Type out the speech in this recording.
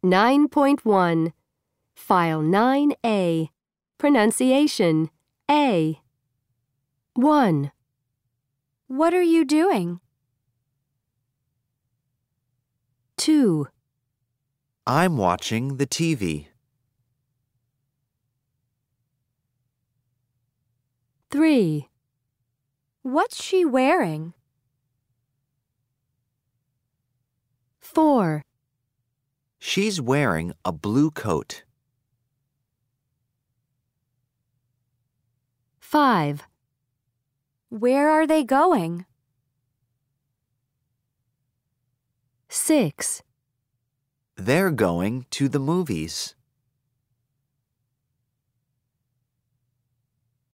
9.1 File 9A Pronunciation A 1. What are you doing? 2. I'm watching the TV. 3. What's she wearing? 4. She's wearing a blue coat. 5. Where are they going? 6. They're going to the movies.